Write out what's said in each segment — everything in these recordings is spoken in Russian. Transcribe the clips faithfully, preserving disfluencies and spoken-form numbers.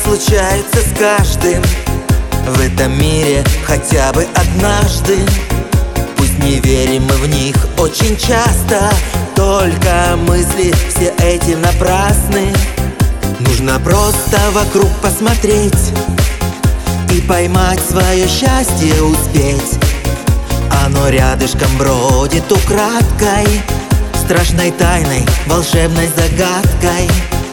случается с каждым в этом мире хотя бы однажды. Пусть не верим мы в них очень часто, только мысли все эти напрасны. Нужно просто вокруг посмотреть и поймать свое счастье, успеть. Оно рядышком бродит украдкой, страшной тайной, волшебной загадкой.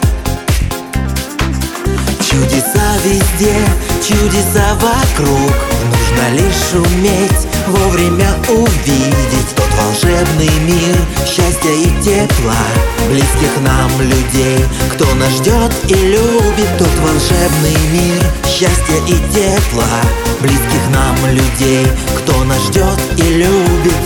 Чудеса везде, чудеса вокруг. Нужно лишь уметь вовремя увидеть тот волшебный мир счастья и тепла, близких нам людей, кто нас ждет и любит. Тот волшебный мир счастья и тепла, близких нам людей, кто нас ждет и любит.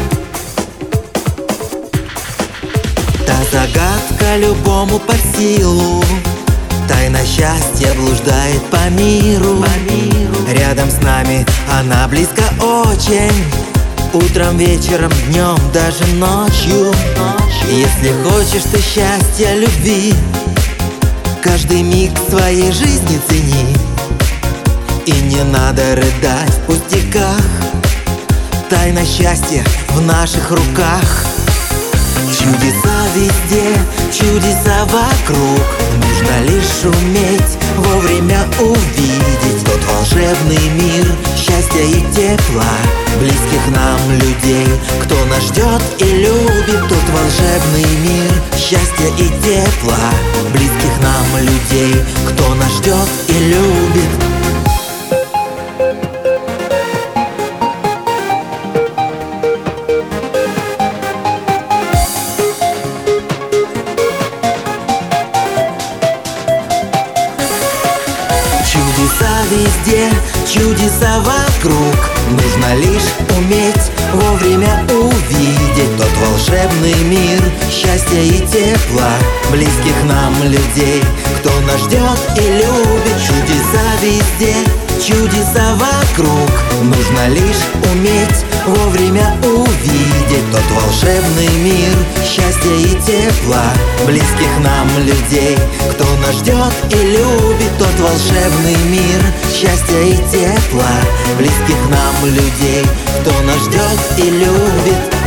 Та загадка любому под силу, тайна счастья блуждает по миру. по миру. Рядом с нами она близко очень, утром, вечером, днем, даже ночью. ночью. Если хочешь ты счастья, любви, каждый миг своей жизни цени. И не надо рыдать в пустяках, тайна счастья в наших руках. Чудеса везде, чудеса вокруг. Нужно лишь уметь вовремя увидеть тот волшебный мир счастья и тепла, близких нам людей, кто нас ждет и любит. Тот волшебный мир счастья и тепла, близких нам людей, кто нас ждет и любит. Чудеса везде, чудеса вокруг. Нужно лишь уметь вовремя увидеть тот волшебный мир счастья и тепла, близких нам людей, кто нас ждет и любит. Чудеса везде, чудеса вокруг. Нужно лишь уметь вовремя увидеть тот волшебный мир счастья и тепла, близких нам людей, кто нас ждет и любит. Тот волшебный мир счастья и тепла, близких нам людей, кто нас ждет и любит.